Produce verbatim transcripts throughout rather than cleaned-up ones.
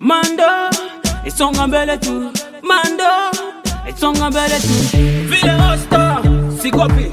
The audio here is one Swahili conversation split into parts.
Mando, isonga mbele tu. Mando, isonga mbele tu. Vile hosta, sikopi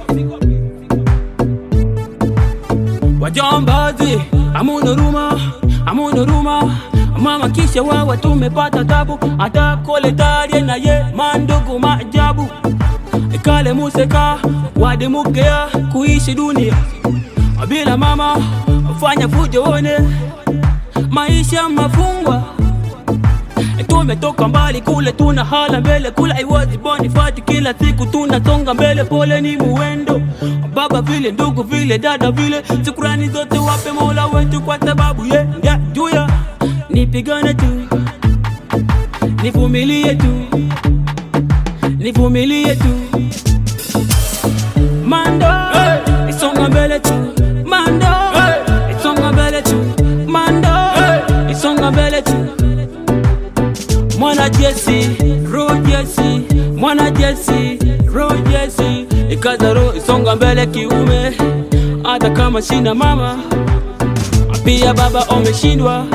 wajambazi, amuna ruma, amuna ruma. Mama kisha wawa tumepata tabu, ata koletarie na ye mandugu maajabu. Ikale museka, wadi mugea kuishi dunia bila mama, ufanya fujo one maisha mafungwa. Tumetoka mbali kule tuna hala mbele, kula iwazi boni fati kila siku tunasonga mbele. Pole ni muendo baba vile, ndugu vile, dada vile, shukrani zote wape Mola wetu kwa sababu ye ndia juya. Nipigane tu, nivumilie tu, nivumilie tu. Mando, hey, isonga mbele tu. Mando, hey, isonga mbele tu. Mando, hey, isonga mbele tu. Mwana Jesse, Ro Jesse, Mwana Jesse, Ro Jesse. Ikaza ro isonga mbele kiume, hata kama sina mama, pia baba omeshindwa.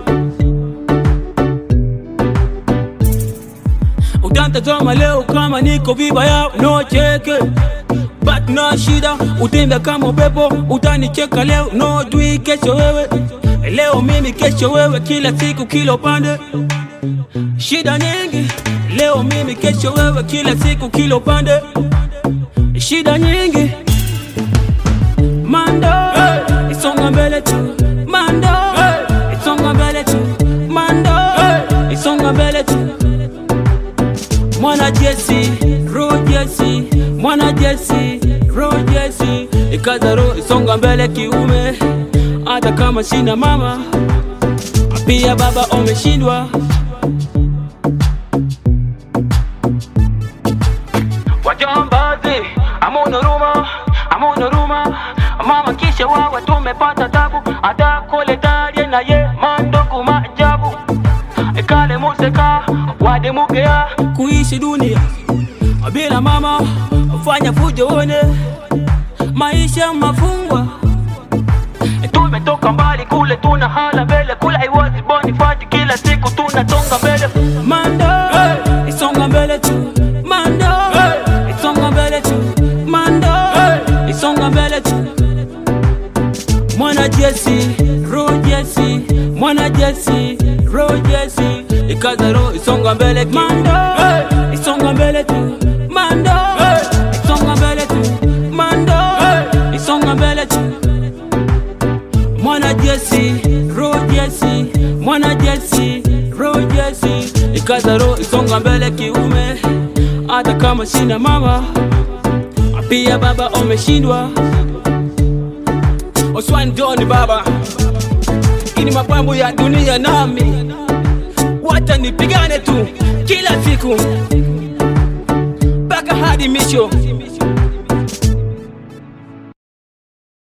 Utantazama leo kama niko vibaya, no cheke, but no shida. Utembe kama upepo, utanicheka leo, no dui kesho wewe. Leo mimi kesho wewe, kila siku kila upande shida nyingi. Leo mimi kesho wewe, kila siku kila upande shida nyingi. Mando, hey, isonga mbele tu. Mando, hey, isonga mbele tu. Mando, hey, isonga mbele tu. Mwana Jesse, Ro Jesse, Mwana Jesse, Ro Jesse. Ikaza ro isonga mbele kiume, hata kama sina mama, pia baba omeshindwa. Wajambazi, amuna ruma, amuna ruma. Mama kisha wawa tumepata tabu, ata koletarie na ye mandugu maajabu. Ikale museka, wadi mugea kuishi dunia bila mama, ufanya fujo one maisha mafungwa. Tumetoka mbali kule tuna hala mbele, kula iwazi boni fati kila siku tunasonga mbele. Mando, hey, isonga mbele tu. Mando, hey, isonga mbele tu. Mando, hey, isonga mbele tu. Mwana Jesse, Ro Jesse, Mwana Jesse, Ro Jesse. Ikaza ro isonga mbele ki. Mando, hey, isonga mbele tu. Mando, hey, isonga mbele tu. Mando, hey, isonga mbele tu. Mwana Jesse, Ro Jesse, Mwana Jesse, Ro Jesse. Ikaza ro isonga mbele kiume, hata kama sina mama, pia baba omeshindwa. Oswan John baba, ini mapambo ya dunia nami, wacha nipigane tu kila siku mpaka hadi misho.